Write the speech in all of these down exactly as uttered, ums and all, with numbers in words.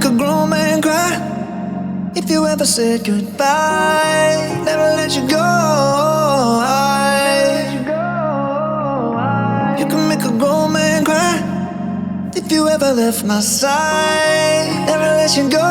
a grown man cry if you ever said goodbye. Never let you go. You can make a grown man cry if you ever left my side. Never let you go.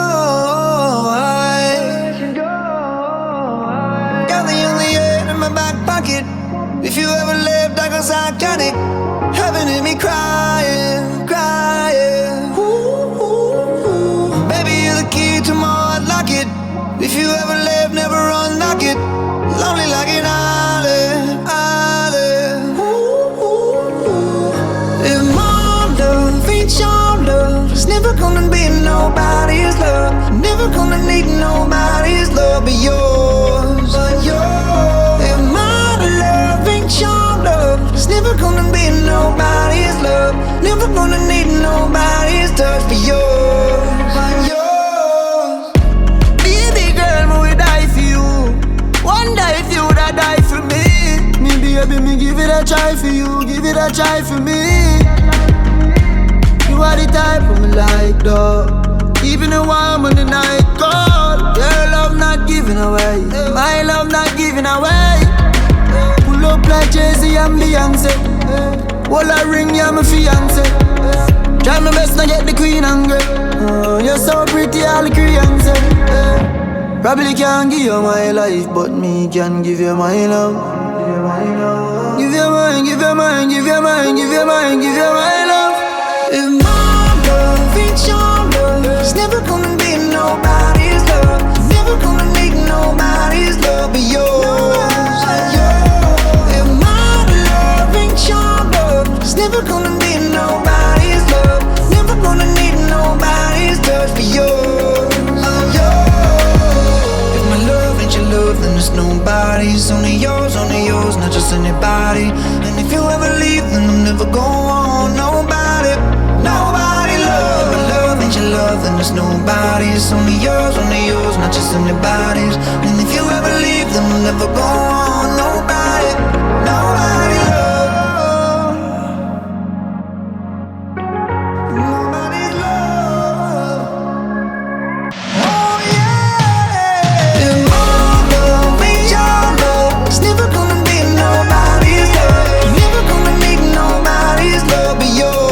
Got the only air in my back pocket. If you ever left, I got psychotic. Heaven in me crying, crying. Ooh, ooh, ooh. Baby, you're the key to my heart, lock it. If you ever left, never unlock it. Lonely like an island, island. Ooh, ooh, ooh. If my love ain't your love, it's never gonna be nobody's love. Never gonna need nobody's love but yours, but yours. If my love ain't your love, it's never gonna be nobody's love. Never gonna need nobody's touch but yours, but yours. Baby girl, me will die for you. One day if you would have died for me. Me baby, me give it a try for you. Give it a try for me. You are the type of me like though. Keeping it warm when the night cold. Your love not giving away. My love not giving away. Pull up like Jay-Z and Beyonce. Well, I ring you, my fiance. Try my best to get the queen angry. Oh, you're so pretty, all the Koreans say. Probably can't give you my life, but me can give you my love. Give you mine, give you mine, give you mine, give you mine, give you my love. If my love ain't your love, it's never gonna be nobody's love. Never gonna need nobody's love but yours. If my love ain't your love, it's never gonna be nobody's love. Never gonna need nobody's touch but yours. If my love ain't your love, then it's nobody's. Only yours, only yours, not just anybody. And if you ever leave, then I'm never going on nobody. Nobody love. If my love ain't your love, then it's nobody's. Only yours, only yours, not just anybody's. And if you ever leave, then we'll never go on. Nobody, nobody love. Nobody's love. Oh yeah. If my love ain't your love, it's never gonna be nobody's love. Never gonna need nobody's love but yours.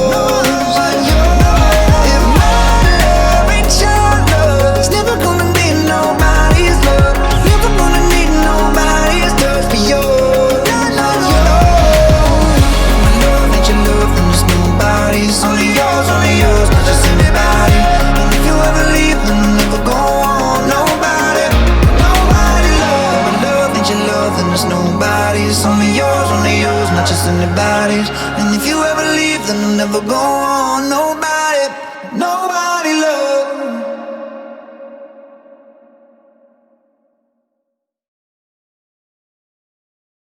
Anybody's. And if you ever leave, then I'll never go on. Nobody, no.